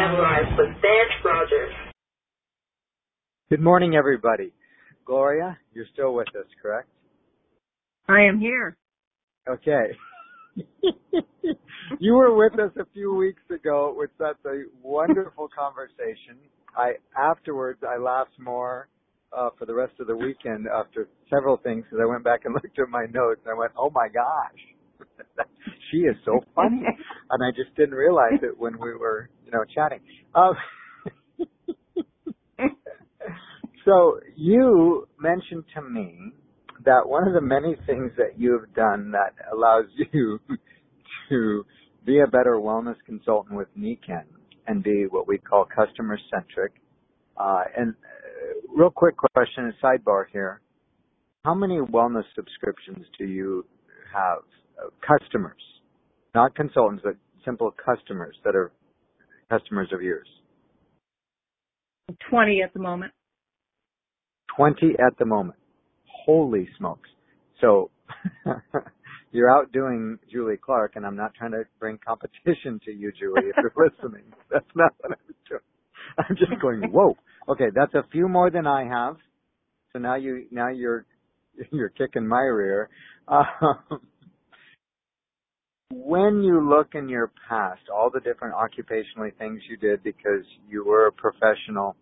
Instagram Live with Vance Rogers. Good morning, everybody. Gloria, you're still with us, correct? I am here. Okay. You were with us a few weeks ago with such a wonderful conversation. Afterwards, I laughed more for the rest of the weekend after several things because I went back and looked at my notes and I went, oh my gosh, she is so funny. And I just didn't realize it when we were, chatting. So you mentioned to me that one of the many things that you've done that allows you to be a better wellness consultant with Nikken and be what we call customer-centric. Real quick question, a sidebar here. How many wellness subscriptions do you have? Customers, not consultants, but simple customers that are customers of yours. 20 at the moment. 20 at the moment. Holy smokes. So you're outdoing Julie Clark, and I'm not trying to bring competition to you, Julie, if you're listening. That's not what I'm doing. I'm just going, whoa. Okay, that's a few more than I have. So now you're kicking my rear. When you look in your past, all the different occupationally things you did because you were a professional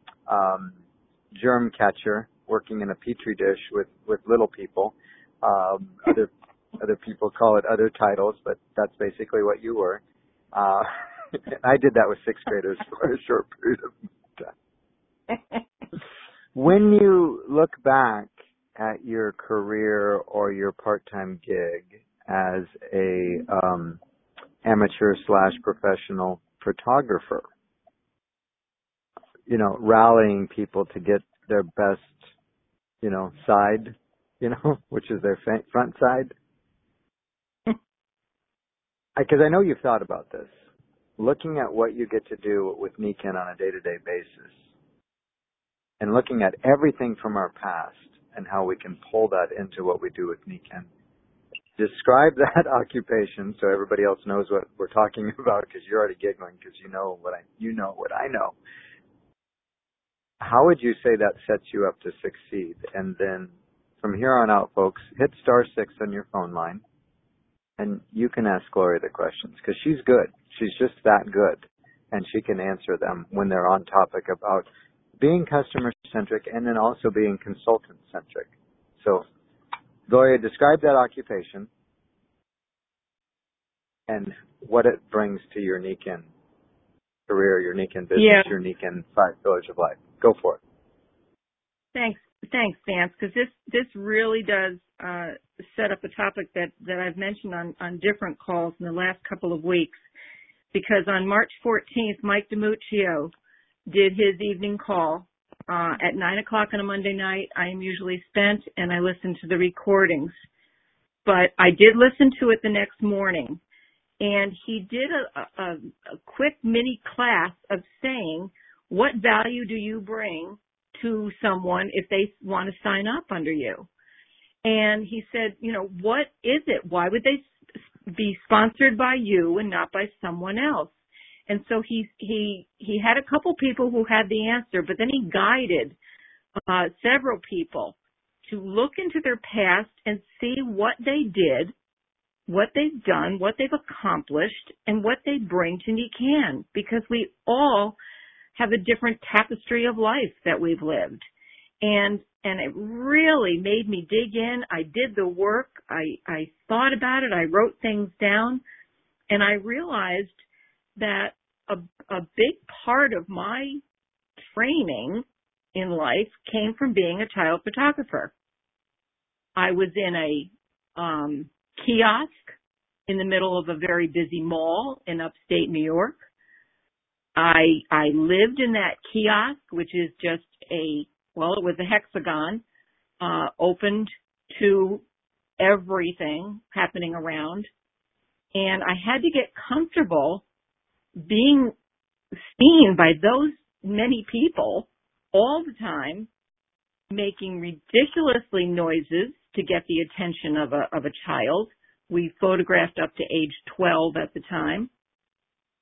germ catcher working in a petri dish with little people. Other people call it other titles, but that's basically what you were. I did that with sixth graders for a short period of time. When you look back at your career or your part-time gig as a amateur/professional photographer, rallying people to get their best, side, which is their front side. Because I know you've thought about this. Looking at what you get to do with Nikken on a day-to-day basis and looking at everything from our past and how we can pull that into what we do with Nikken. Describe that occupation so everybody else knows what we're talking about because you're already giggling because you know what I know. How would you say that sets you up to succeed? And then from here on out, folks, hit *6 on your phone line, and you can ask Gloria the questions because she's good. She's just that good, and she can answer them when they're on topic about being customer-centric and then also being consultant-centric. So, Gloria, describe that occupation and what it brings to your Nikken career, your Nikken business, your Nikken Village of Life. Go for it. Thanks, Vance, because this really does set up a topic that I've mentioned on different calls in the last couple of weeks. Because on March 14th, Mike DiMuccio did his evening call at 9 o'clock on a Monday night. I am usually spent, and I listen to the recordings. But I did listen to it the next morning, and he did a quick mini class of saying, what value do you bring to someone if they want to sign up under you? And he said, what is it? Why would they be sponsored by you and not by someone else? And so he had a couple people who had the answer, but then he guided several people to look into their past and see what they did, what they've done, what they've accomplished, and what they bring to Nikken, because we all have a different tapestry of life that we've lived. And it really made me dig in. I did the work. I thought about it. I wrote things down. And I realized that a big part of my training in life came from being a child photographer. I was in a kiosk in the middle of a very busy mall in upstate New York. I lived in that kiosk, which is just it was a hexagon, opened to everything happening around. And I had to get comfortable being seen by those many people all the time, making ridiculously noises to get the attention of a child. We photographed up to age 12 at the time.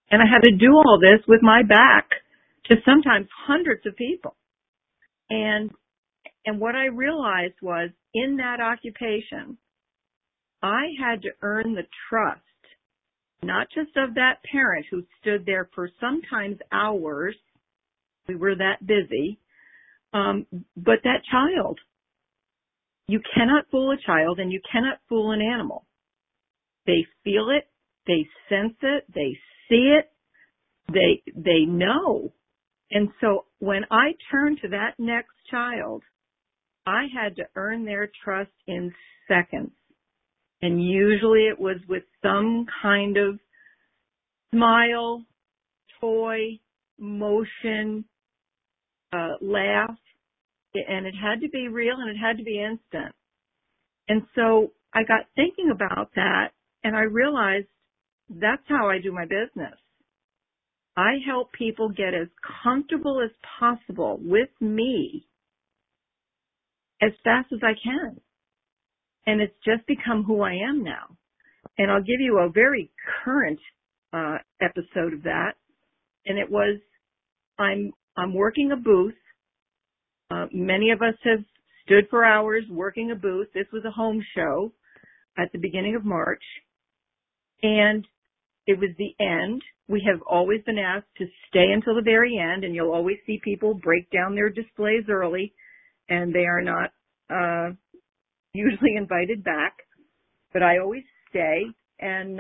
And I had to do all this with my back to sometimes hundreds of people. And what I realized was in that occupation, I had to earn the trust, not just of that parent who stood there for sometimes hours. We were that busy. But that child. You cannot fool a child and you cannot fool an animal. They feel it, they sense it, they see it, they know. And so when I turned to that next child, I had to earn their trust in seconds. And usually it was with some kind of smile, toy, motion, laugh. And it had to be real and it had to be instant. And so I got thinking about that and I realized that's how I do my business. I help people get as comfortable as possible with me as fast as I can. And it's just become who I am now. And I'll give you a very current episode of that. And it was, I'm working a booth. Many of us have stood for hours working a booth. This was a home show at the beginning of March. And it was the end. We have always been asked to stay until the very end, and you'll always see people break down their displays early, and they are not usually invited back. But I always stay, and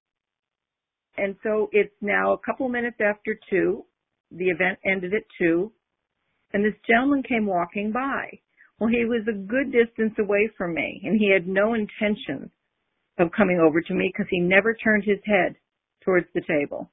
so it's now a couple minutes after 2. The event ended at 2. And this gentleman came walking by. Well, he was a good distance away from me, and he had no intention of coming over to me because he never turned his head towards the table.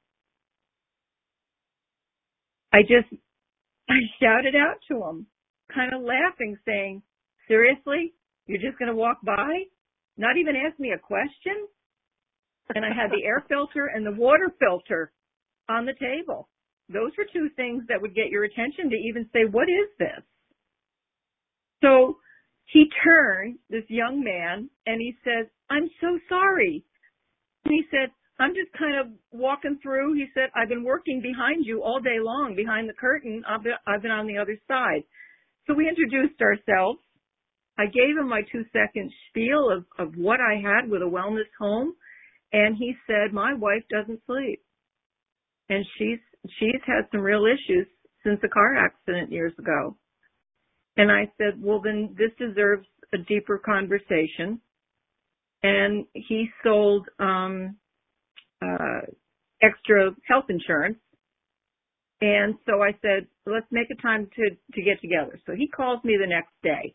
I shouted out to him, kind of laughing, saying, "Seriously? You're just going to walk by? Not even ask me a question?" And I had the air filter and the water filter on the table. Those were 2 things that would get your attention to even say, "What is this?" So he turned, this young man, and he says, "I'm so sorry." And he said, "I'm just kind of walking through." He said, "I've been working behind you all day long, behind the curtain. I've been on the other side." So we introduced ourselves. I gave him my 2-second spiel of what I had with a wellness home. And he said, "My wife doesn't sleep. And she's had some real issues since a car accident years ago." And I said, "Well, then this deserves a deeper conversation." And he sold extra health insurance. And so I said, "Let's make a time to get together." So he calls me the next day.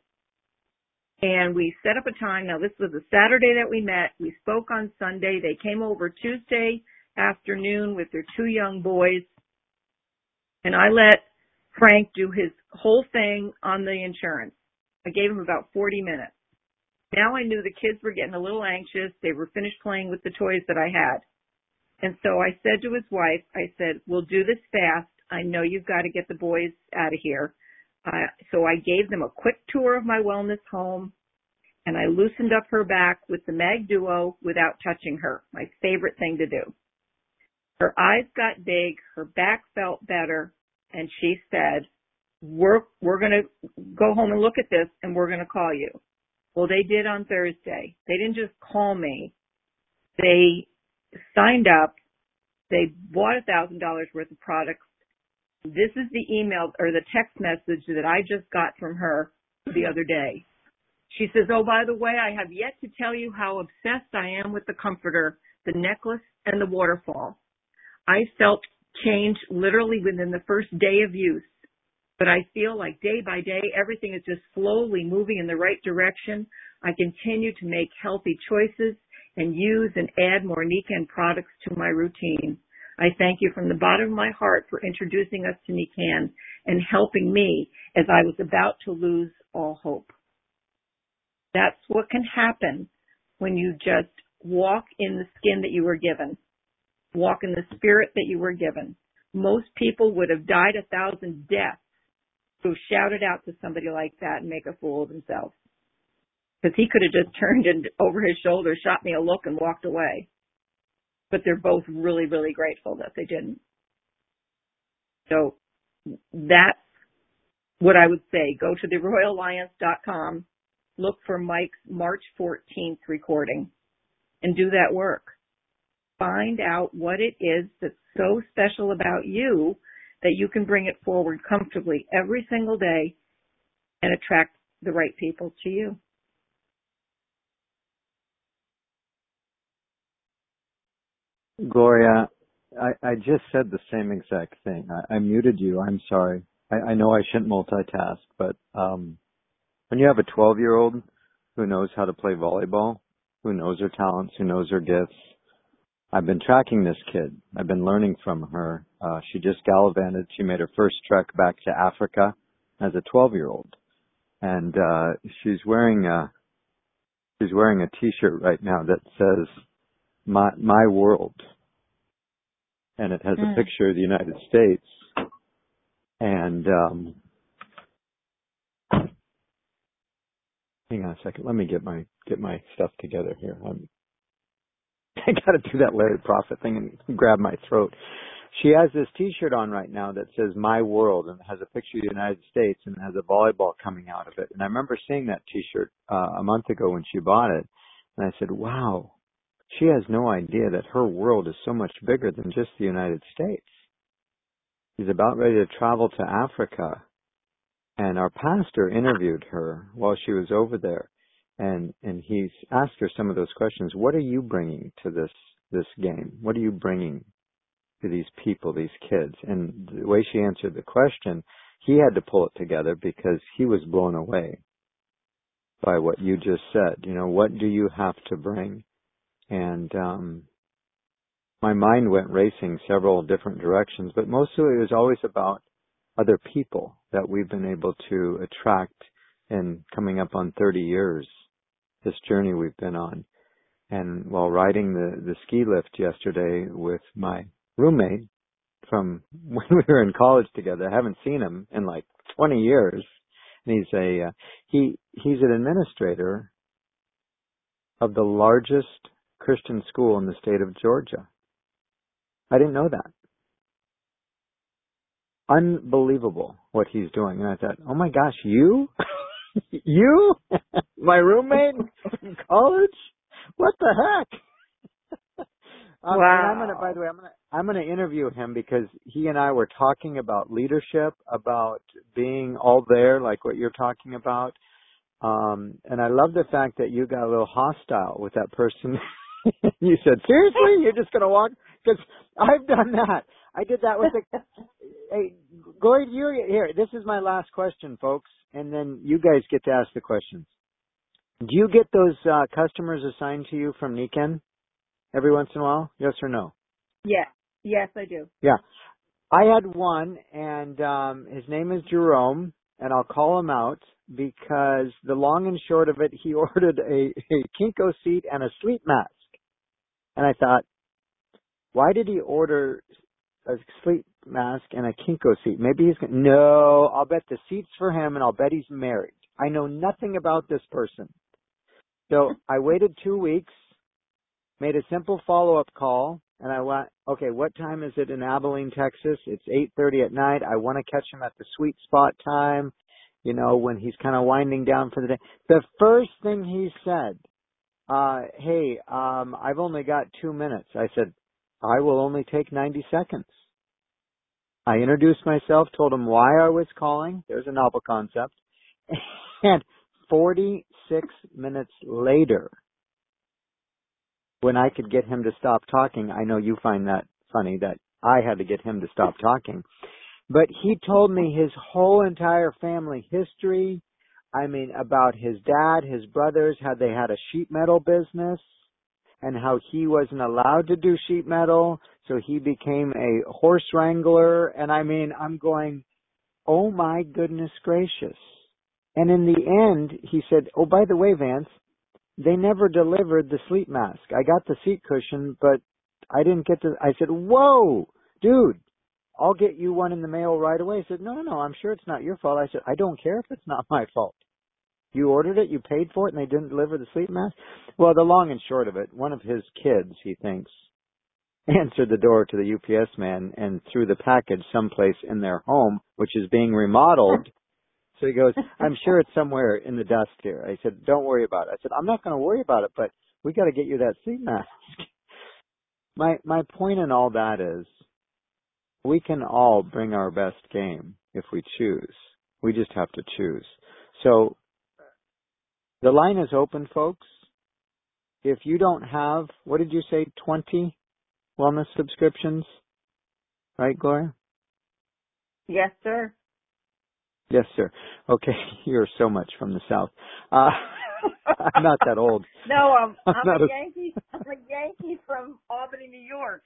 And we set up a time. Now, this was a Saturday that we met. We spoke on Sunday. They came over Tuesday afternoon with their 2 young boys. And I let Frank do his whole thing on the insurance. I gave him about 40 minutes. Now I knew the kids were getting a little anxious. They were finished playing with the toys that I had. And so I said to his wife, I said, "We'll do this fast. I know you've got to get the boys out of here." So I gave them a quick tour of my wellness home, and I loosened up her back with the Mag Duo without touching her, my favorite thing to do. Her eyes got big, her back felt better, and she said, we're going to go home and look at this, and we're going to call you. Well, they did on Thursday. They didn't just call me. They signed up. They bought $1,000 worth of products. This is the email or the text message that I just got from her the other day. She says, "Oh, by the way, I have yet to tell you how obsessed I am with the comforter, the necklace, and the waterfall. I felt change literally within the first day of use, but I feel like day by day, everything is just slowly moving in the right direction. I continue to make healthy choices and use and add more Nican products to my routine. I thank you from the bottom of my heart for introducing us to Nican and helping me as I was about to lose all hope." That's what can happen when you just walk in the skin that you were given, walk in the spirit that you were given. Most people would have died 1,000 deaths who shouted out to somebody like that and make a fool of himself. Because he could have just turned and over his shoulder, shot me a look, and walked away. but they're both really, really grateful that they didn't. So that's what I would say. Go to theroyalalliance.com, look for Mike's March 14th recording, and do that work. Find out what it is that's so special about you that you can bring it forward comfortably every single day and attract the right people to you. Gloria, I just said the same exact thing. I muted you. I'm sorry. I know I shouldn't multitask, but when you have a 12-year-old who knows how to play volleyball, who knows her talents, who knows her gifts, I've been tracking this kid. I've been learning from her. She just gallivanted. She made her first trek back to Africa as a 12-year-old, and she's wearing a T-shirt right now that says "My World," and it has a picture of the United States. And hang on a second. Let me get my stuff together here. I got to do that Larry Prophet thing and grab my throat. She has this T-shirt on right now that says "My World" and it has a picture of the United States and it has a volleyball coming out of it. And I remember seeing that T-shirt a month ago when she bought it, and I said, "Wow, she has no idea that her world is so much bigger than just the United States." She's about ready to travel to Africa, and our pastor interviewed her while she was over there. And he's asked her some of those questions. What are you bringing to this game? What are you bringing to these people, these kids? And the way she answered the question, he had to pull it together because he was blown away by what you just said. You know, what do you have to bring? And my mind went racing several different directions, but mostly it was always about other people that we've been able to attract in coming up on 30 years. This journey we've been on. And while riding the ski lift yesterday with my roommate from when we were in college together, I haven't seen him in like 20 years. And he's an administrator of the largest Christian school in the state of Georgia. I didn't know that. Unbelievable what he's doing. And I thought, oh my gosh, you? You? My roommate from college? What the heck? Wow. And by the way, I'm gonna interview him because he and I were talking about leadership, about being all there, like what you're talking about. And I love the fact that you got a little hostile with that person. You said, seriously? You're just gonna walk? Because I've done that. I did that with the. Hey, Gloria, here. This is my last question, folks, and then you guys get to ask the questions. Do you get those customers assigned to you from Niken every once in a while? Yes or no? Yes, I do. Yeah. I had one, and his name is Jerome, and I'll call him out because the long and short of it, he ordered a Kinko seat and a sleep mask. And I thought, why did he order a sleep mask and a Kinko seat? Maybe he's going to... No, I'll bet the seat's for him, and I'll bet he's married. I know nothing about this person. So I waited 2 weeks, made a simple follow-up call, and I went, okay, what time is it in Abilene, Texas? It's 8:30 at night. I want to catch him at the sweet spot time, you know, when he's kind of winding down for the day. The first thing he said, hey, I've only got 2 minutes. I said, I will only take 90 seconds. I introduced myself, told him why I was calling. There's a novel concept. And 46 minutes later, when I could get him to stop talking, I know you find that funny that I had to get him to stop talking, but he told me his whole entire family history. I mean, about his dad, his brothers, how they had a sheet metal business and how he wasn't allowed to do sheet metal, so he became a horse wrangler. And I mean, I'm going, oh my goodness gracious. And in the end, he said, oh, by the way, Vance, they never delivered the sleep mask. I got the seat cushion, but I didn't get the... I said, whoa, dude, I'll get you one in the mail right away. He said, no, I'm sure it's not your fault. I said, I don't care if it's not my fault. You ordered it, you paid for it, and they didn't deliver the sleep mask? Well, the long and short of it, one of his kids, he thinks, answered the door to the UPS man and threw the package someplace in their home, which is being remodeled. So he goes, I'm sure it's somewhere in the dust here. I said, don't worry about it. I said, I'm not going to worry about it, but we got to get you that sleep mask. My point in all that is we can all bring our best game if we choose. We just have to choose. So the line is open, folks. If you don't have, what did you say, 20 wellness subscriptions? Right, Gloria? Yes, sir. Yes, sir. Okay, you're so much from the South. I'm not that old. No, I'm not a Yankee. I'm a Yankee from Albany, New York.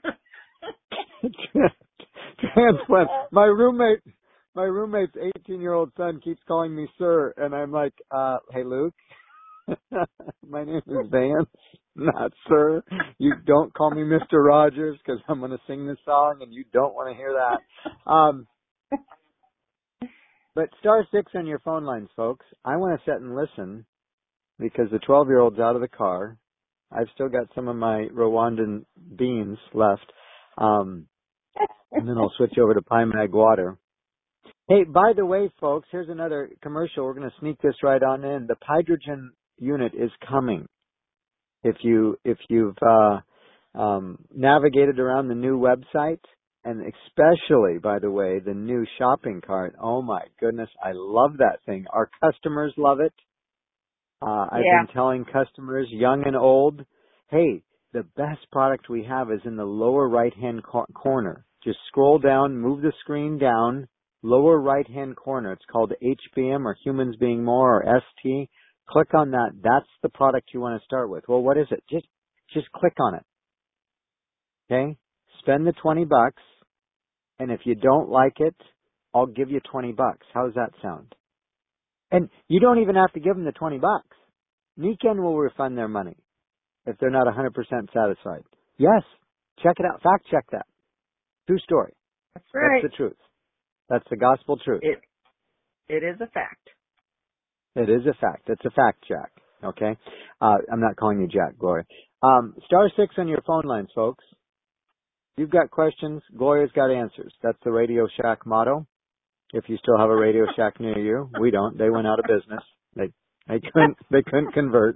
Transplant. My roommate's 18-year-old son keeps calling me sir, and I'm like, hey, Luke, my name is Vance, not sir. You don't call me Mr. Rogers because I'm going to sing this song, and you don't want to hear that. But *6 on your phone lines, folks. I want to sit and listen because the 12-year-old's out of the car. I've still got some of my Rwandan beans left. And then I'll switch over to Pine Mag water. Hey, by the way, folks, here's another commercial. We're going to sneak this right on in. The Hydrogen unit is coming. If you've navigated around the new website, and especially, by the way, the new shopping cart. Oh my goodness, I love that thing. Our customers love it. I've been telling customers, young and old, hey, the best product we have is in the lower right-hand corner. Just scroll down, move the screen down, lower right-hand corner. It's called HBM or Humans Being More or ST. Click on that. That's the product you want to start with. Well, what is it? Just click on it. Okay? Spend the $20, and if you don't like it, I'll give you $20. How does that sound? And you don't even have to give them the $20. Niken will refund their money if they're not 100% satisfied. Yes. Check it out. Fact check that. True story. That's right. That's the truth. That's the gospel truth. It is a fact. It is a fact. It's a fact, Jack. Okay? I'm not calling you Jack, Gloria. *6 on your phone lines, folks. You've got questions. Gloria's got answers. That's the Radio Shack motto. If you still have a Radio Shack near you, we don't. They went out of business. They couldn't convert.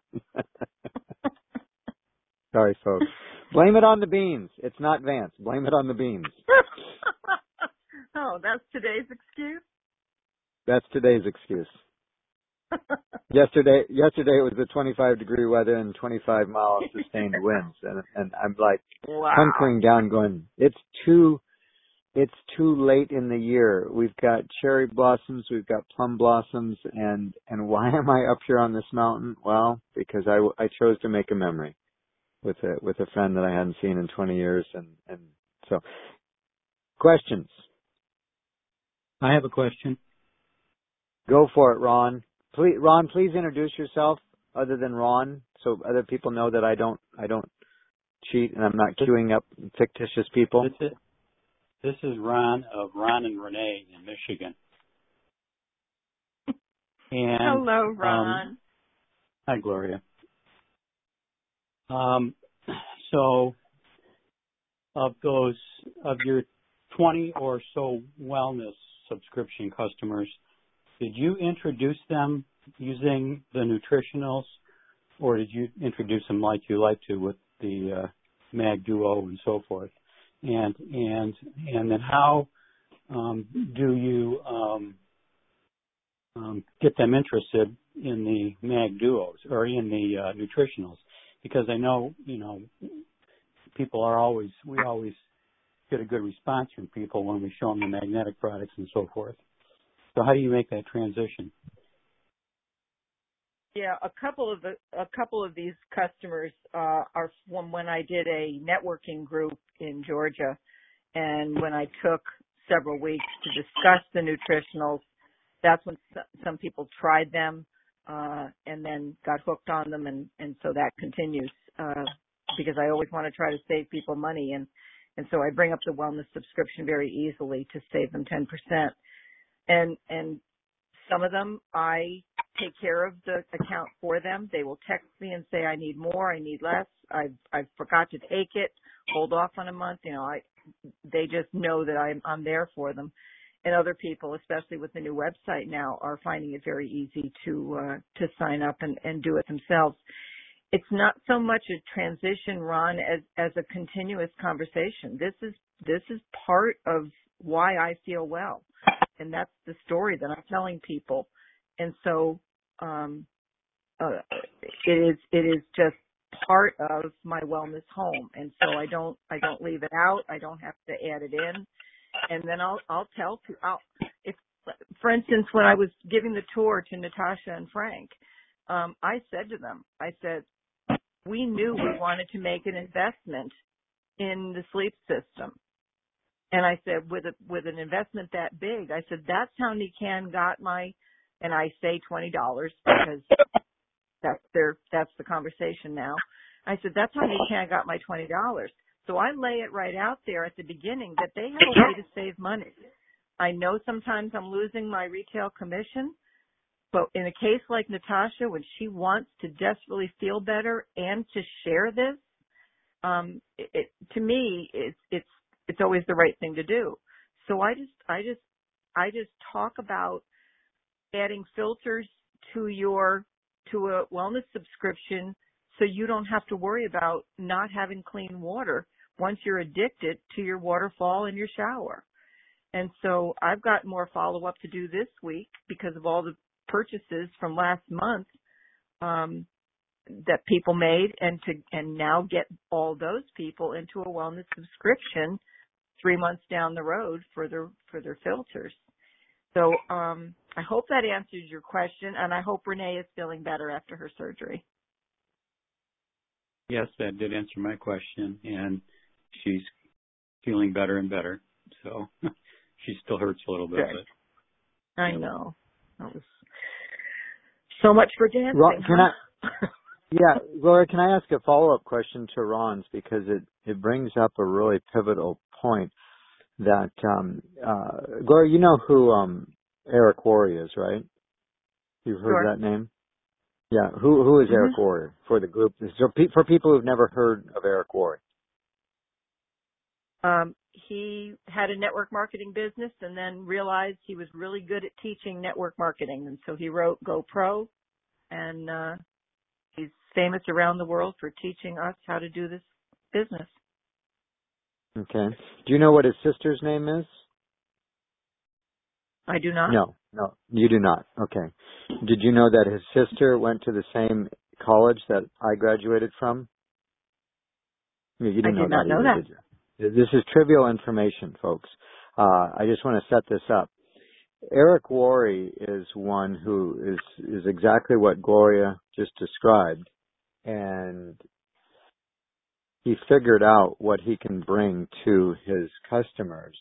Sorry, folks. Blame it on the beans. It's not Vance. Blame it on the beans. Oh, that's today's excuse? That's today's excuse. Yesterday it was the 25-degree weather and 25-mile sustained winds, and I'm like hunkering down, going, it's too late in the year. We've got cherry blossoms, we've got plum blossoms, and why am I up here on this mountain? Well, because I chose to make a memory with a friend that I hadn't seen in 20 years, and so questions. I have a question. Go for it, Ron. Ron, please introduce yourself other than Ron, so other people know that I don't cheat and I'm not queuing up fictitious people. This is Ron of Ron and Renee in Michigan. And hello, Ron. Hi, Gloria. So of your 20 or so wellness subscription customers, did you introduce them using the nutritionals, or did you introduce them like you like to with the Mag Duo and so forth? And then how do you get them interested in the Mag Duos or in the nutritionals? Because I know, we always get a good response from people when we show them the magnetic products and so forth. So how do you make that transition? Yeah, a couple of these customers are from when I did a networking group in Georgia, and when I took several weeks to discuss the nutritionals, that's when some people tried them and then got hooked on them, and so that continues because I always want to try to save people money, and so I bring up the wellness subscription very easily to save them 10%. And some of them I take care of the account for them. They will text me and say, I need more, I need less, I forgot to take it, hold off on a month. They just know that I'm there for them. And other people, especially with the new website now, are finding it very easy to sign up and do it themselves. It's not so much a transition, Ron, as a continuous conversation. This is part of why I feel well, and that's the story that I'm telling people. And so it is just part of my wellness home, and so I don't leave it out. I don't have to add it in, and then I'll tell people. If, for instance, when I was giving the tour to Natasha and Frank, I said to them, we knew we wanted to make an investment in the sleep system. And I said, with an investment that big, I said, that's how Nikan got and I say $20 because that's the conversation now. I said, that's how Nikan got my $20. So I lay it right out there at the beginning that they have a way to save money. I know sometimes I'm losing my retail commission, but in a case like Natasha, when she wants to desperately feel better and to share this, to me, it's always the right thing to do. So I just talk about adding filters to a wellness subscription, so you don't have to worry about not having clean water once you're addicted to your waterfall in your shower. And so I've got more follow-up to do this week because of all the purchases from last month that people made, and now get all those people into a wellness subscription 3 months down the road for their filters. So I hope that answers your question, and I hope Renee is feeling better after her surgery. Yes, that did answer my question, and she's feeling better and better. So she still hurts a little bit. Good. But, I know. That was so much for dancing. Ron, Gloria, can I ask a follow-up question to Ron's, because it brings up a really pivotal point that, Gloria, you know who Eric Worre is, right? You've heard that name? Yeah. Who is Eric Worre for the group? So for people who've never heard of Eric Worre. He had a network marketing business and then realized he was really good at teaching network marketing. And so he wrote GoPro, and he's famous around the world for teaching us how to do this business. Okay. Do you know what his sister's name is? I do not. No, you do not. Okay. Did you know that his sister went to the same college that I graduated from? You didn't I did not know that. Did you? This is trivial information, folks. I just want to set this up. Eric Worre is one who is exactly what Gloria just described, and he figured out what he can bring to his customers,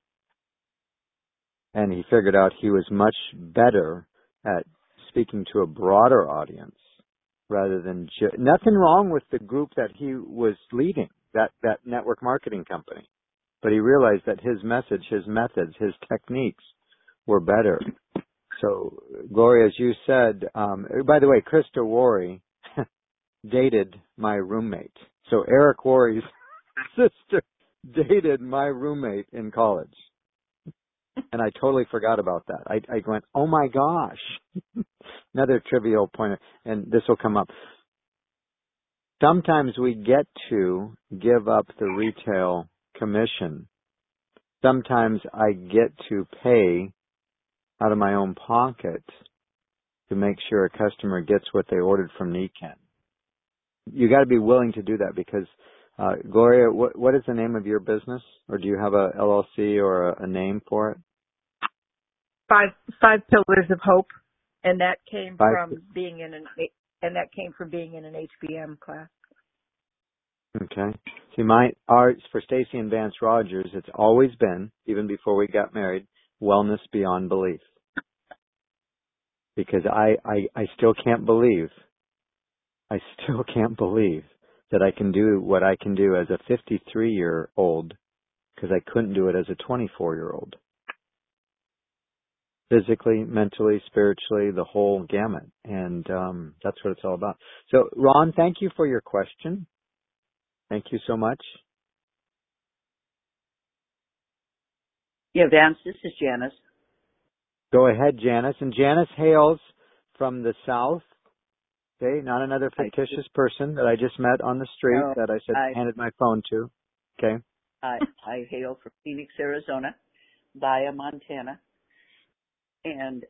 and he figured out he was much better at speaking to a broader audience rather than nothing wrong with the group that he was leading, that network marketing company. But he realized that his message, his methods, his techniques were better. So, Gloria, as you said, by the way, Krista Worre dated my roommate. So Eric Worre's sister dated my roommate in college. And I totally forgot about that. I went, oh my gosh. Another trivial point, and this will come up. Sometimes we get to give up the retail commission. Sometimes I get to pay out of my own pocket to make sure a customer gets what they ordered from Nikan. You got to be willing to do that because, Gloria, what is the name of your business? Or do you have a LLC or a name for it? Five Pillars of Hope, and that came from being in an HBM class. Okay. See, ours for Stacy and Vance Rogers, it's always been, even before we got married, wellness beyond belief. Because I still can't believe that I can do what I can do as a 53-year-old because I couldn't do it as a 24-year-old. Physically, mentally, spiritually, the whole gamut. And that's what it's all about. So, Ron, thank you for your question. Thank you so much. Yeah, Vance, this is Janice. Go ahead, Janice. And Janice hails from the South. Okay, not another fictitious person that I just met on the street that I said handed my phone to. Okay. I hail from Phoenix, Arizona, via Montana, and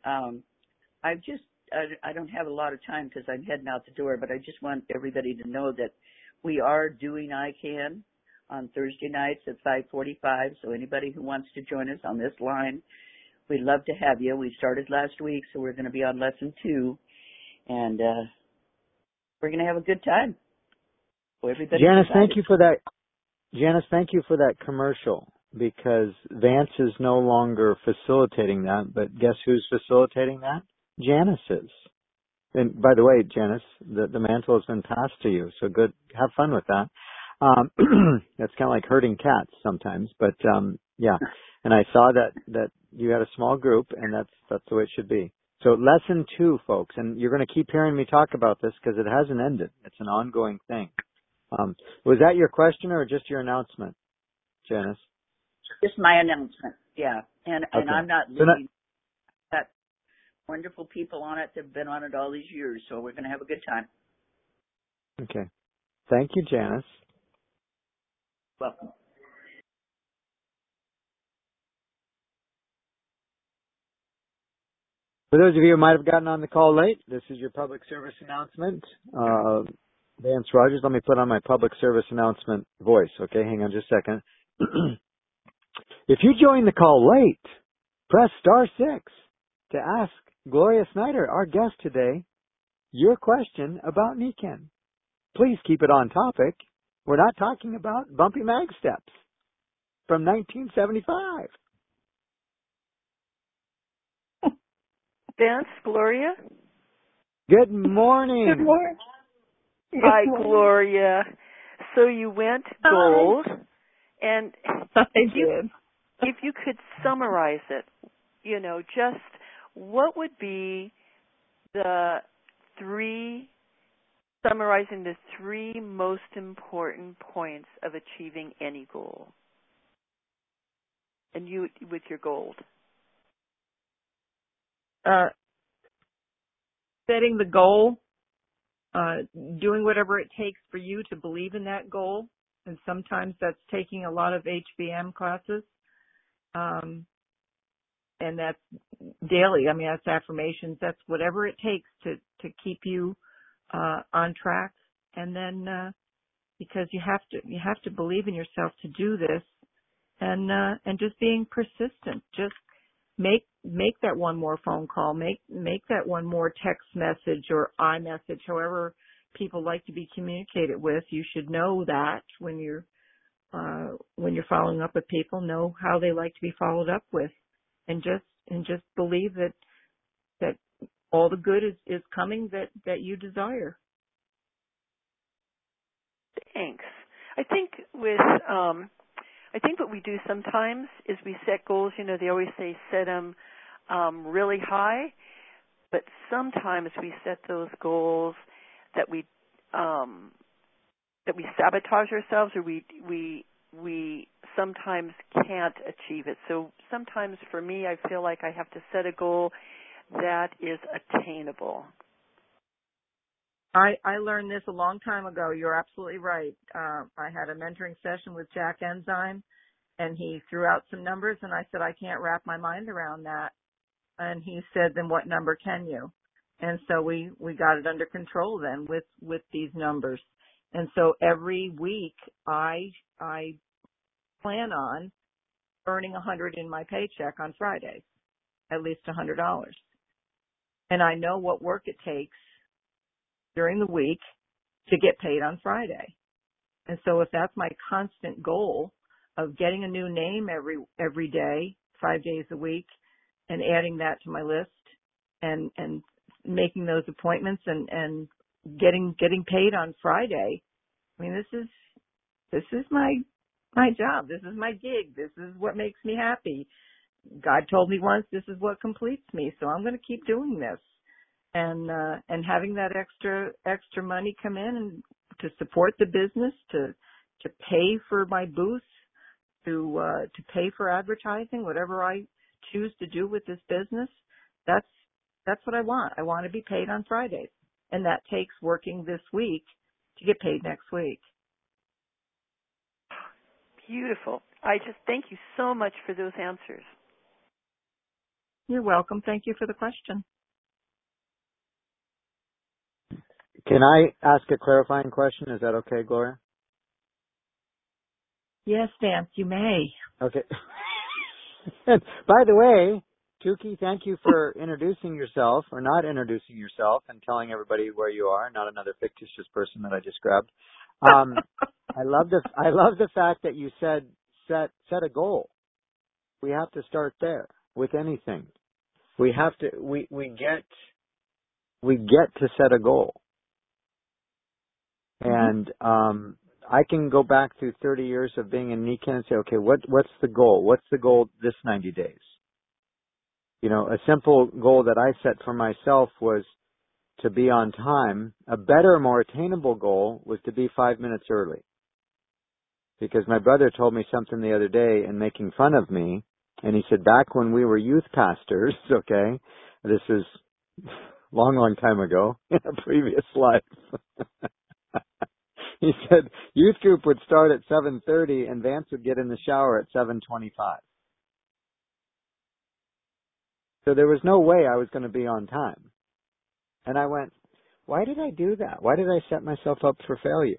I don't have a lot of time because I'm heading out the door, but I just want everybody to know that we are doing ICANN on Thursday nights at 5:45. So anybody who wants to join us on this line, we'd love to have you. We started last week, so we're going to be on lesson 2, and we're going to have a good time. So everybody, Janice, thank you for that. Janice, thank you for that commercial, because Vance is no longer facilitating that, but guess who's facilitating that? Janice is. And by the way, Janice, the mantle has been passed to you, so good. Have fun with that. That's kind of like herding cats sometimes, but yeah. And I saw that you had a small group, and that's the way it should be. So lesson 2, folks, and you're going to keep hearing me talk about this because it hasn't ended. It's an ongoing thing. Was that your question or just your announcement, Janice? Just my announcement, yeah. And I'm not leaving. Got wonderful people on it that have been on it all these years, so we're going to have a good time. Okay. Thank you, Janice. Welcome. For those of you who might have gotten on the call late, this is your public service announcement. Vance Rogers, let me put on my public service announcement voice, okay? Hang on just a second. If you join the call late, press star 6 to ask Gloria Snyder, our guest today, your question about NECANN. Please keep it on topic. We're not talking about bumpy mag steps from 1975. Vance, Gloria? Good morning. Good morning. Hi, Gloria. So you went gold, and if you could summarize it, just what would be summarizing the 3 most important points of achieving any goal, and you with your gold? Setting the goal, doing whatever it takes for you to believe in that goal. And sometimes that's taking a lot of HBM classes. And that's daily. I mean, that's affirmations. That's whatever it takes to keep you on track. And then because you have to believe in yourself to do this, and just being persistent. Just make that one more phone call, make that one more text message or iMessage, however people like to be communicated with. You should know that when you're following up with people, know how they like to be followed up with, and just believe that all the good is coming that you desire. Thanks. I think what we do sometimes is we set goals. They always say set them really high, but sometimes we set those goals that we sabotage ourselves, or we sometimes can't achieve it. So sometimes for me, I feel like I have to set a goal that is attainable. I learned this a long time ago. You're absolutely right. I had a mentoring session with Jack Enzyme, and he threw out some numbers, and I said, I can't wrap my mind around that. And he said, then what number can you? And so we got it under control then with these numbers. And so every week I plan on earning $100 in my paycheck on Fridays, at least $100. And I know what work it takes during the week to get paid on Friday. And so if that's my constant goal of getting a new name every day, 5 days a week, and adding that to my list and making those appointments and getting paid on Friday, I mean, this is my job. This is my gig. This is what makes me happy. God told me once, this is what completes me. So I'm going to keep doing this. And having that extra money come in and to support the business, to pay for my booth, to pay for advertising, whatever I choose to do with this business. That's what I want. I want to be paid on Fridays, and that takes working this week to get paid next week. Beautiful. I just thank you so much for those answers. You're welcome. Thank you for the question. Can I ask a clarifying question? Is that okay, Gloria? Yes, Vance, you may. Okay. By the way, Tuki, thank you for introducing yourself, or not introducing yourself, and telling everybody where you are. Not another fictitious person that I just grabbed. I love the fact that you said set a goal. We have to start there with anything. We have to we get to set a goal. And I can go back through 30 years of being in NECAN and say, okay, what's the goal? What's the goal this 90 days? You know, a simple goal that I set for myself was to be on time. A better, more attainable goal was to be 5 minutes early. Because my brother told me something the other day and making fun of me. And he said, back when we were youth pastors, okay, this is long time ago in a previous life. He said youth group would start at 7:30 and Vance would get in the shower at 7:25. So there was no way I was going to be on time. And I went, why did I do that? Why did I set myself up for failure?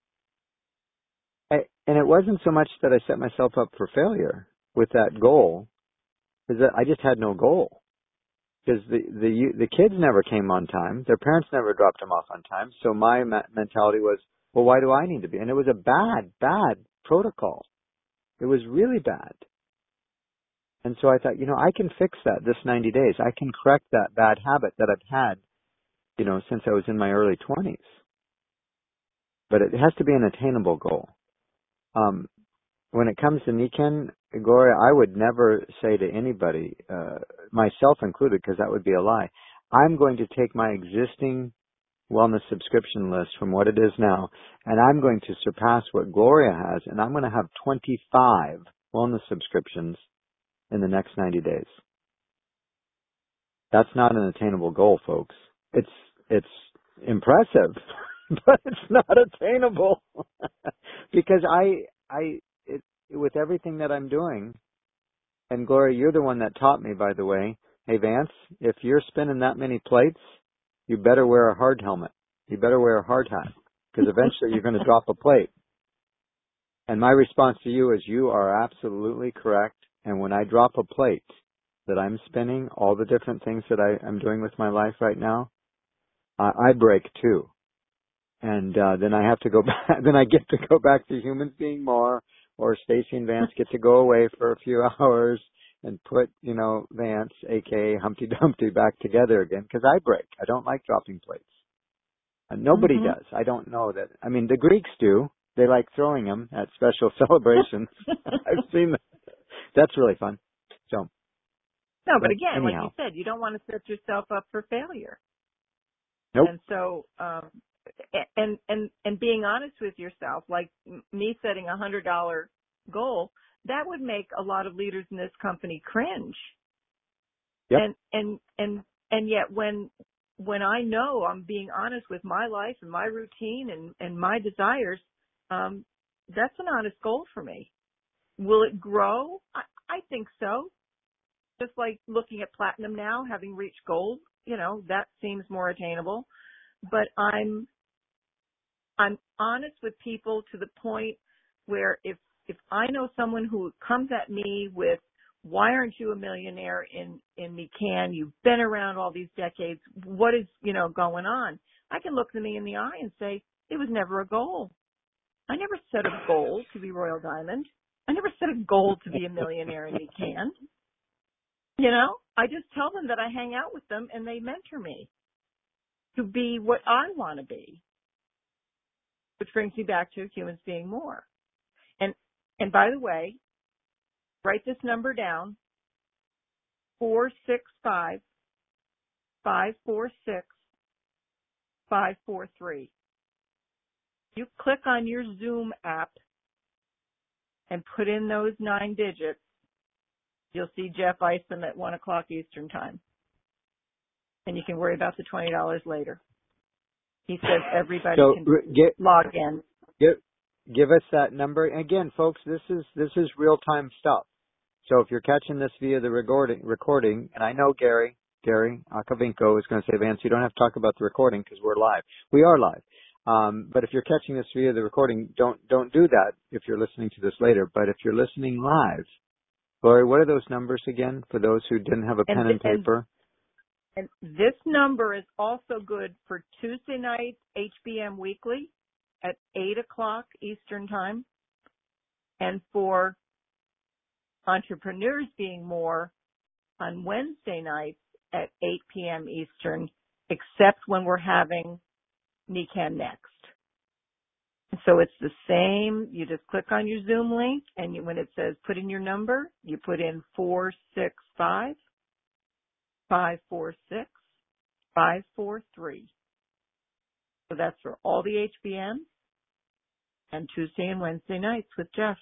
And it wasn't so much that I set myself up for failure with that goal, is that I just had no goal. Because the kids never came on time. Their parents never dropped them off on time. So my mentality was, well, why do I need to be? And it was a bad protocol. It was really bad. And so I thought, I can fix that this 90 days. I can correct that bad habit that I've had, since I was in my early 20s. But it has to be an attainable goal. When it comes to NECAN, Gloria, I would never say to anybody, myself included, because that would be a lie, I'm going to take my existing wellness subscription list from what it is now, and I'm going to surpass what Gloria has, and I'm going to have 25 wellness subscriptions in the next 90 days. That's not an attainable goal, folks. It's impressive, but it's not attainable because with everything that I'm doing, and Gloria, you're the one that taught me, by the way, hey Vance, if you're spinning that many plates, you better wear a hard helmet. You better wear a hard hat because eventually you're going to drop a plate. And my response to you is you are absolutely correct. And when I drop a plate that I'm spinning, all the different things that I'm doing with my life right now, I break too. And then I have to go back. Then I get to go back to humans being more, or Stacy and Vance get to go away for a few hours and put, Vance, aka Humpty Dumpty, back together again because I break. I don't like dropping plates. Nobody does. I don't know that. I mean, the Greeks do. They like throwing them at special celebrations. I've seen that. That's really fun. So. No, but again, anyhow, like you said, you don't want to set yourself up for failure. Nope. And so, and being honest with yourself, like me setting $100 goal, that would make a lot of leaders in this company cringe. Yep. And yet when I know I'm being honest with my life and my routine and my desires, that's an honest goal for me. Will it grow? I think so. Just like looking at platinum now, having reached gold, that seems more attainable. But I'm honest with people to the point where if I know someone who comes at me with, why aren't you a millionaire in NECAN? You've been around all these decades. What is, going on? I can look them in the eye and say, it was never a goal. I never set a goal to be Royal Diamond. I never set a goal to be a millionaire in NECAN. I just tell them that I hang out with them and they mentor me to be what I want to be, which brings me back to humans being more. And by the way, write this number down, 465-546-543. You click on your Zoom app and put in those 9 digits, you'll see Jeff Isom at 1 o'clock Eastern time. And you can worry about the $20 later. He says everybody can log in. Give us that number. Again, folks, this is real-time stuff. So if you're catching this via the recording, and I know Gary Akavinko is going to say, Vance, you don't have to talk about the recording because we're live. We are live. But if you're catching this via the recording, don't do that if you're listening to this later. But if you're listening live, Lori, what are those numbers again for those who didn't have a pen and paper? And this number is also good for Tuesday night, HBM Weekly at 8 o'clock Eastern time, and for Entrepreneurs Being More on Wednesday nights at 8 p.m. Eastern, except when we're having NECANN Next. So it's the same. You just click on your Zoom link, and when it says put in your number, you put in 465-546-543. So that's for all the HBMs and Tuesday and Wednesday nights with Jeff.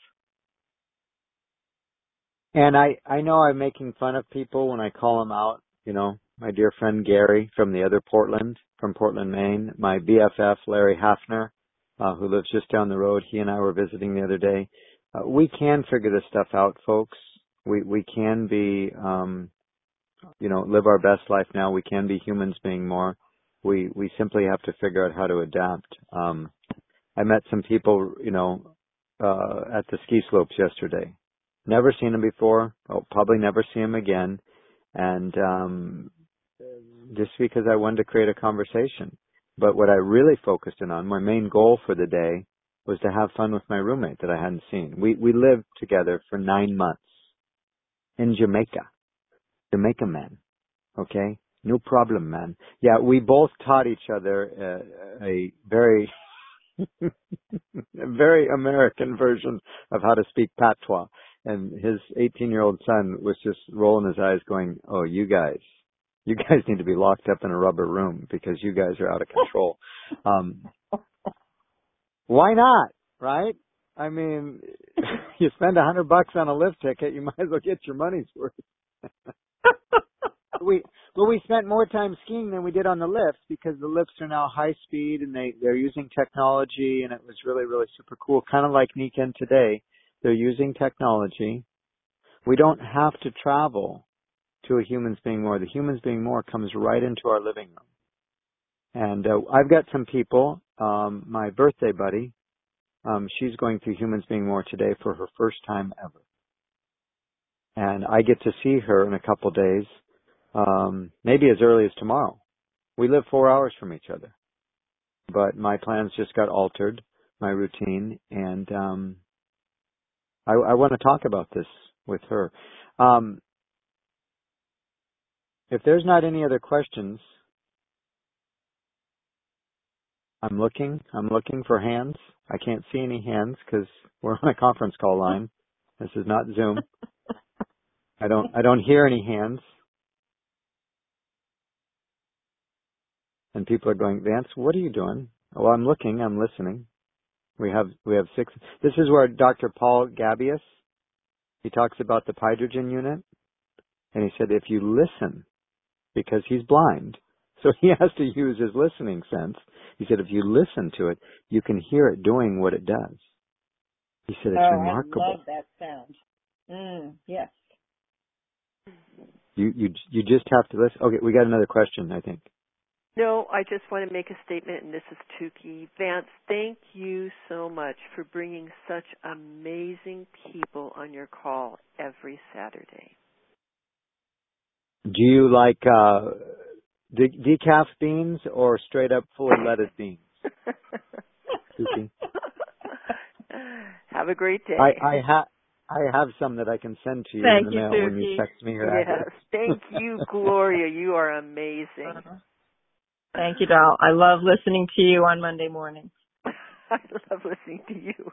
And I know I'm making fun of people when I call them out. You know, my dear friend Gary from Portland, Maine, my BFF Larry Hafner, who lives just down the road. He and I were visiting the other day. We can figure this stuff out, folks. We can be, live our best life now. We can be humans being more. We simply have to figure out how to adapt. I met some people, at the ski slopes yesterday. Never seen them before. I'll probably never see them again. And just because I wanted to create a conversation. But what I really focused in on, my main goal for the day, was to have fun with my roommate that I hadn't seen. We lived together for 9 months in Jamaica. Jamaica man. Okay? No problem, man. Yeah, we both taught each other a very a very American version of how to speak patois. And his 18-year-old son was just rolling his eyes going, oh, you guys need to be locked up in a rubber room because you guys are out of control. Why not? Right? I mean, you spend $100 on a lift ticket, you might as well get your money's worth. We spent more time skiing than we did on the lifts because the lifts are now high speed and they're using technology, and it was really, really super cool. Kind of like NECANN today. They're using technology. We don't have to travel to a Humans Being More. The Humans Being More comes right into our living room. And I've got some people, my birthday buddy, she's going through Humans Being More today for her first time ever. And I get to see her in a couple days, maybe as early as tomorrow. We live 4 hours from each other. But my plans just got altered, my routine, and I want to talk about this with her. If there's not any other questions, I'm looking for hands. I can't see any hands because we're on a conference call line. This is not Zoom. I don't hear any hands. And people are going, Vance, what are you doing? Well, I'm looking, I'm listening. We have 6. This is where Dr. Paul Gabius, he talks about the hydrogen unit. And he said, if you listen, because he's blind, so he has to use his listening sense. He said, if you listen to it, you can hear it doing what it does. He said, it's remarkable. I love that sound. Yes. You just have to listen. Okay, we got another question, I think. No, I just want to make a statement, and this is Tukey. Vance, thank you so much for bringing such amazing people on your call every Saturday. Do you like decaf beans or straight up fully leaded beans? Tukey? Have a great day. I have some that I can send to you in the mail when you text me your address. Thank you, Gloria. You are amazing. Thank you, doll. I love listening to you on Monday morning. I love listening to you.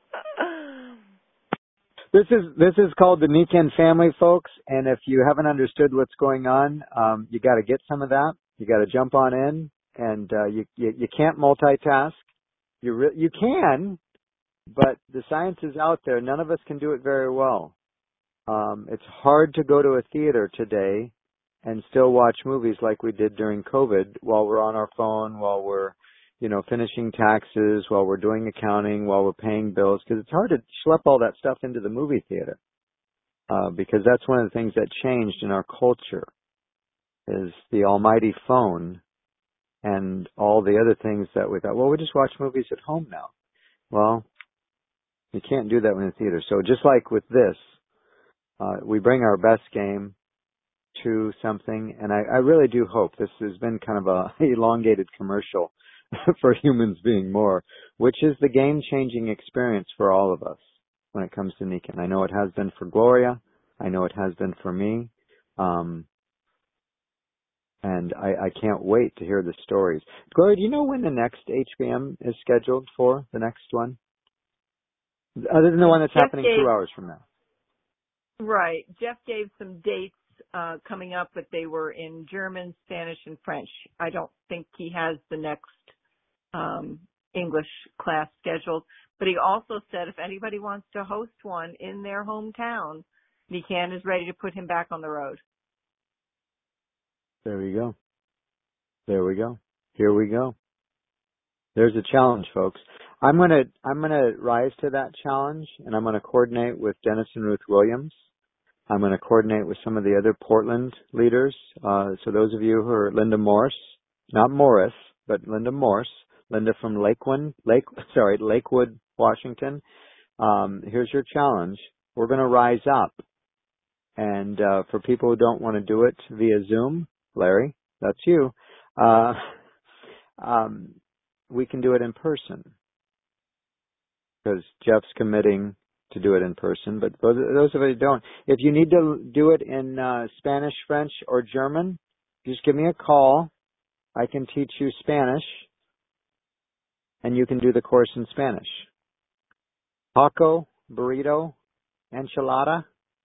This is called the NECANN family, folks. And if you haven't understood what's going on, you got to get some of that. You got to jump on in, and you can't multitask. You can, but the science is out there. None of us can do it very well. It's hard to go to a theater today and still watch movies like we did during COVID while we're on our phone, while we're, finishing taxes, while we're doing accounting, while we're paying bills, because it's hard to schlep all that stuff into the movie theater. Because that's one of the things that changed in our culture is the almighty phone and all the other things that we thought, well, we just watch movies at home now. Well, you can't do that in the theater. So just like with this, we bring our best game to something, and I really do hope this has been kind of a elongated commercial for humans being more, which is the game-changing experience for all of us when it comes to Nikken. I know it has been for Gloria. I know it has been for me. And I can't wait to hear the stories. Gloria, do you know when the next HBM is scheduled for, the next one? Other than the one that's happening 2 hours from now. Right. Jeff gave some dates coming up, but they were in German, Spanish, and French. I don't think he has the next English class scheduled. But he also said if anybody wants to host one in their hometown, Nikken is ready to put him back on the road. There we go. There we go. Here we go. There's a challenge, folks. I'm gonna rise to that challenge, and I'm gonna coordinate with Dennis and Ruth Williams. I'm gonna coordinate with some of the other Portland leaders. So those of you who are Linda Morse, not Morris, but Linda Morse, Linda from Lakewood, Washington. Here's your challenge. We're gonna rise up, and for people who don't want to do it via Zoom, Larry, that's you. We can do it in person because Jeff's committing to do it in person. But those of you who don't, if you need to do it in Spanish, French, or German, just give me a call. I can teach you Spanish, and you can do the course in Spanish. Taco, burrito, enchilada.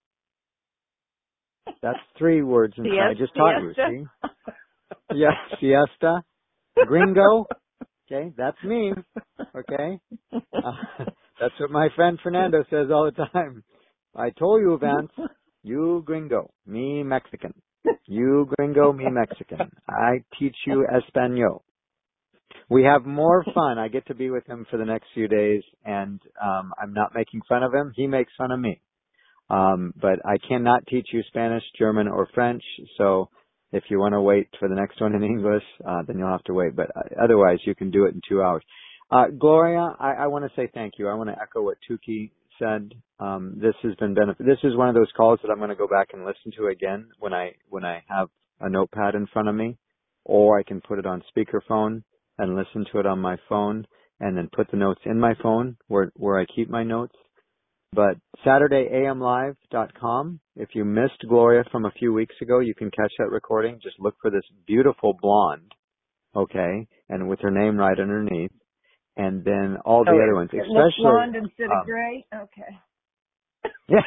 That's 3 words in Spanish. I just taught you, see? Yeah, siesta. Gringo. Okay, that's me. Okay? That's what my friend Fernando says all the time. I told you, Vance, you gringo, me Mexican. You gringo, me Mexican. I teach you Espanol. We have more fun. I get to be with him for the next few days, and I'm not making fun of him. He makes fun of me. But I cannot teach you Spanish, German, or French, so if you want to wait for the next one in English, then you'll have to wait. But otherwise, you can do it in 2 hours. Gloria, I want to say thank you. I want to echo what Tuki said. This has been benefit. This is one of those calls that I'm going to go back and listen to again when I have a notepad in front of me, or I can put it on speakerphone and listen to it on my phone, and then put the notes in my phone where I keep my notes. But SaturdayAMLive.com. If you missed Gloria from a few weeks ago, you can catch that recording. Just look for this beautiful blonde, okay, and with her name right underneath, and then all the other ones, especially blonde instead of gray. Okay. Yeah.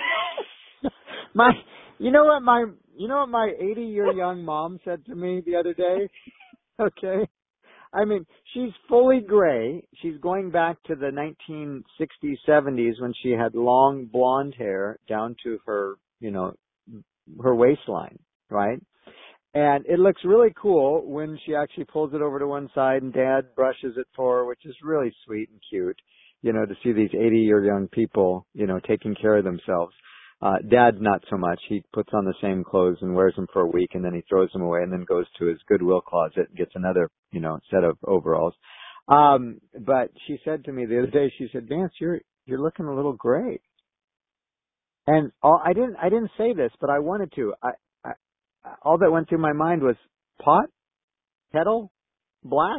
You know what my 80-year young mom said to me the other day? Okay. I mean, she's fully gray. She's going back to the 1960s, 70s when she had long blonde hair down to her, her waistline, right? And it looks really cool when she actually pulls it over to one side and Dad brushes it for her, which is really sweet and cute, to see these 80-year young people, taking care of themselves. Dad, not so much. He puts on the same clothes and wears them for a week, and then he throws them away and then goes to his Goodwill closet and gets another, set of overalls. But she said to me the other day, she said, Vance, you're looking a little gray. And I didn't say this, but I wanted to. All that went through my mind was pot, kettle, black.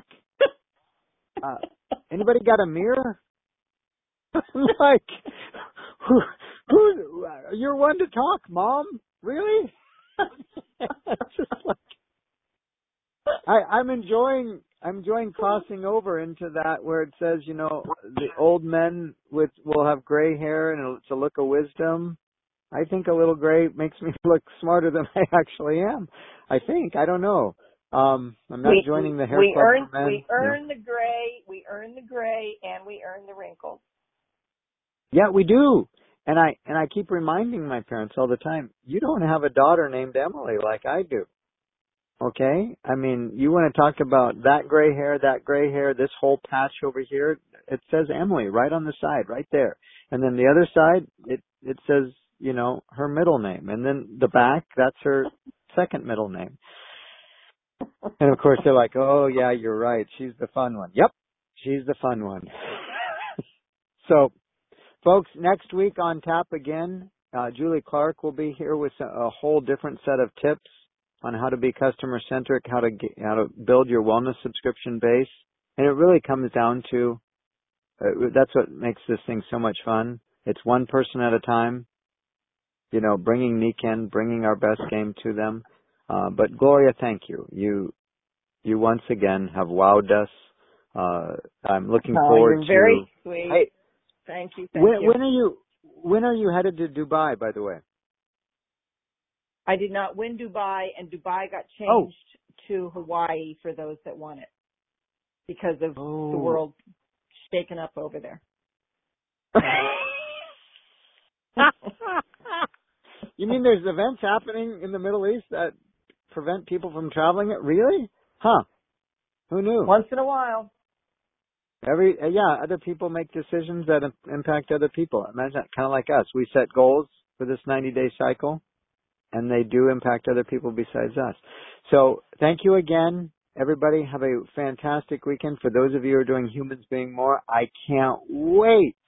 Anybody got a mirror? Like, who, you're one to talk, Mom? Really? Just like, I'm enjoying crossing over into that where it says, the old men will have gray hair and it's a look of wisdom. I think a little gray makes me look smarter than I actually am. I think. I don't know. I'm not joining the hair club for men. We earn the gray, and we earn the wrinkles. Yeah, we do. And I keep reminding my parents all the time, you don't have a daughter named Emily like I do. Okay? I mean, you want to talk about that gray hair, this whole patch over here, it says Emily right on the side, right there. And then the other side, it says, you know, her middle name. And then the back, that's her second middle name. And of course they're like, oh yeah, you're right. She's the fun one. Yep. She's the fun one. So, folks, next week on tap again, Julie Clark will be here with a whole different set of tips on how to be customer centric, how to build your wellness subscription base. And it really comes down to, that's what makes this thing so much fun. It's one person at a time, you know, bringing Nikken, bringing our best game to them. But Gloria, thank you. You once again have wowed us. I'm looking forward you're very sweet. Hey, thank you. When are you headed to Dubai, by the way? I did not win Dubai, and Dubai got changed to Hawaii for those that want it because of the world shaking up over there. You mean there's events happening in the Middle East that prevent people from traveling it? Really? Huh. Who knew? Once in a while. Other people make decisions that impact other people. Imagine that, kind of like us. We set goals for this 90-day cycle, and they do impact other people besides us. So thank you again, everybody. Have a fantastic weekend. For those of you who are doing Humans Being More, I can't wait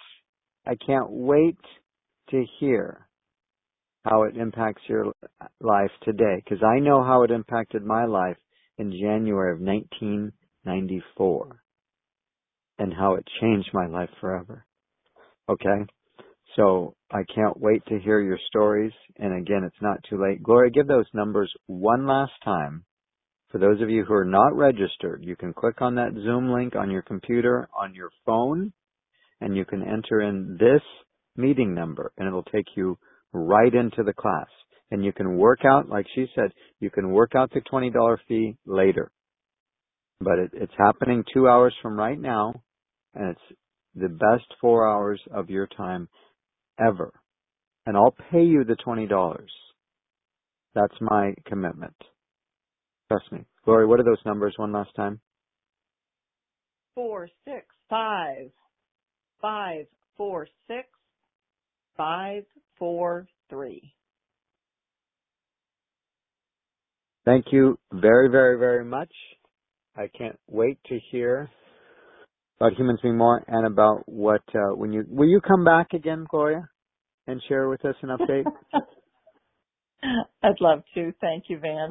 to hear how it impacts your life today, because I know how it impacted my life in January of 1994 and how it changed my life forever. Okay? So I can't wait to hear your stories. And again, it's not too late. Gloria, give those numbers one last time. For those of you who are not registered, you can click on that Zoom link on your computer, on your phone, and you can enter in this meeting number, and it'll take you right into the class. And you can work out, like she said, you can work out the $20 fee later. But it's happening 2 hours from right now, and it's the best 4 hours of your time ever. And I'll pay you the $20. That's my commitment. Trust me. Gloria, what are those numbers one last time? 465 546 543. Thank you very, very, very much. I can't wait to hear about Humans Being More and about what, will you come back again, Gloria, and share with us an update? I'd love to. Thank you, Van.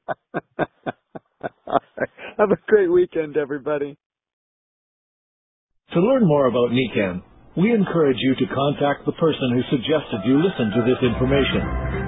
Have a great weekend, everybody. To learn more about Nikken, we encourage you to contact the person who suggested you listen to this information.